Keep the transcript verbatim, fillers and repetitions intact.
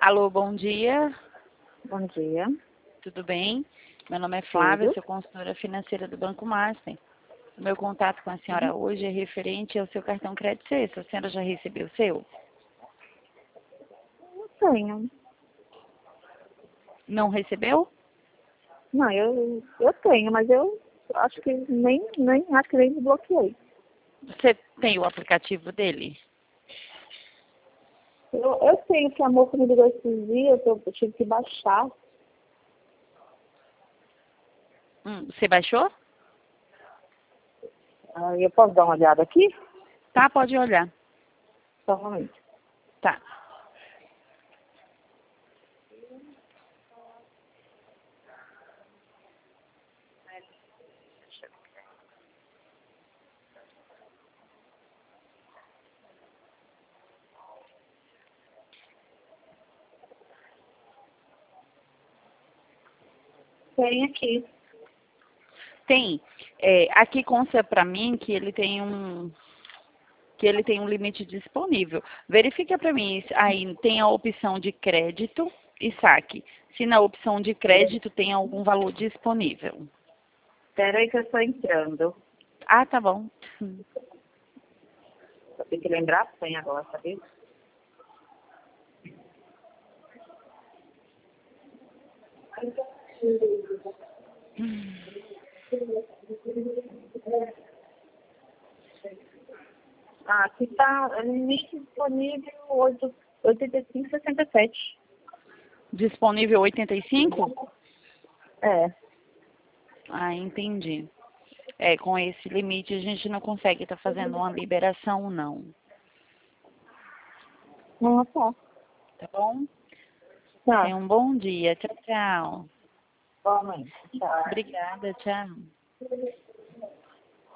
Alô, bom dia. Bom dia. Tudo bem? Meu nome é Flávia, Tudo. sou consultora financeira do Banco Master. O meu contato com a senhora Uhum. hoje é referente ao seu cartão crédito sexto. A senhora já recebeu o seu? Não tenho. Não recebeu? Não, eu, eu tenho, mas eu acho que nem, nem acho que nem bloqueei. Você tem o aplicativo dele? Eu, eu tenho que a moça me ligou esses dias, eu, eu tive que baixar. Hum, você baixou? Ah, eu posso dar uma olhada aqui? Tá, pode olhar. Só um momento. Tá. Tem aqui. Tem. É, aqui consta para mim que ele tem um que ele tem um limite disponível. Verifica para mim, se aí tem a opção de crédito e saque. Se na opção de crédito tem algum valor disponível. Espera aí que eu estou entrando. Ah, tá bom. Eu tenho que lembrar a senha agora, sabia? Ah, aqui está limite disponível oito- oitenta e cinco, sessenta e sete. Disponível oitenta e cinco? É. Ah, entendi. É, com esse limite a gente não consegue estar fazendo uma liberação, não. Não, tá. Tá bom? Tá. Tenha um bom dia. Tchau, tchau. Ó, mãe. Tchau. Obrigada, tchau.